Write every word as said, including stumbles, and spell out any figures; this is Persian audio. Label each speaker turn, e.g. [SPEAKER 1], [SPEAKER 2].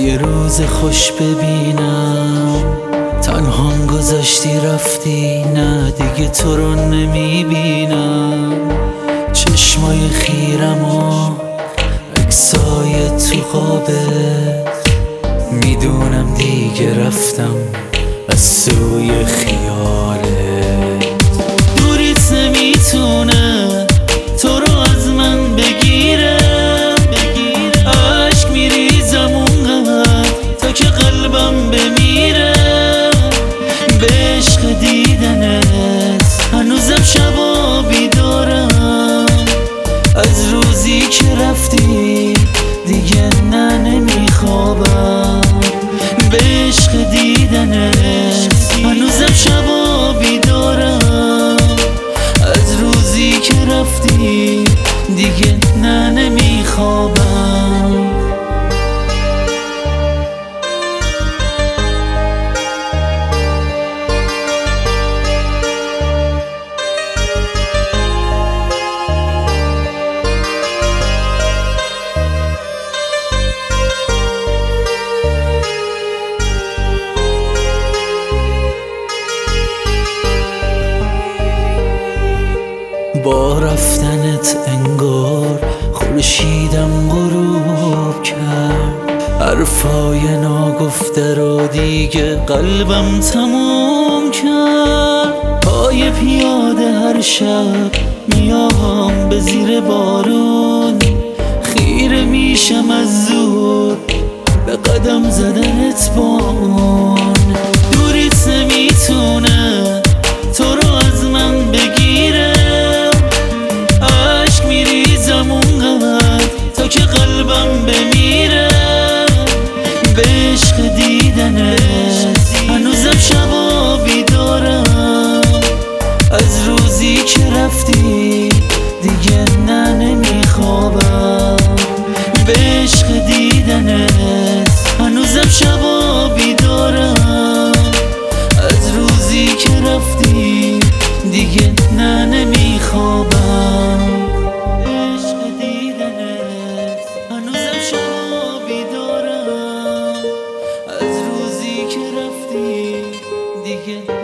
[SPEAKER 1] یه روز خوش ببینم، تنهام گذاشتی رفتی، نه دیگه تو رو نمیبینم. چشمای خیرم و عکسای تو قابه، میدونم دیگه رفتم از سوی خیالت. دوریت نمیتونه تو رو از من بگیره، عشق میریزم اونقدر تا که قلبم بمیره. به عشق دیدنت هنوزم شبا بیدارم، از روزی که رفتی دیگه نه نمیخوابم. به عشق دیدنت هنوزم شبا بیدارم، از روزی که رفتی دیگه نه نمیخوابم. با رفتنت انگار خورشیدم غروب کرد، حرفای ناگفته رو دیگه قلبم تموم کرد. پای پیاده هر شب میام به زیر بارون، خیره میشم از زور به قدم زدنت بان. دوریت نمیتونه تو رو از من بگیره، عشق میریزم اونقدر تا که قلبم بمیره. به عشق دیدنت هنوزم شبا بیدارم، از روزی که رفتی دیگه نه نمیخوابم. به عشق دیدنت هنوزم شبا بیدارم، از روزی که رفتی دیگه نه نمیخوابم. عشق دیدنت هنوزم شبا بیدارم، از روزی که رفتی دیگه